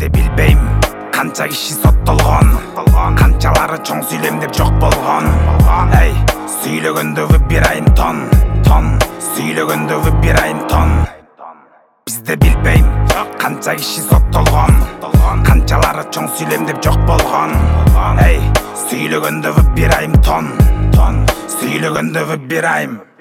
Бизде билбейм канча киши соттолгон, канчалары чоң сүйлөм деп жок болгон. Эй, сүйлөгөндөгү бир айым тон, сүйлөгөндөгү бир айым тон. Бизде билбейм канча киши соттолгон, канчалары чоң сүйлөм деп жок болгон. Эй, сүйлөгөндөгү бир айым тон, сүйлөгөндөгү бир айым.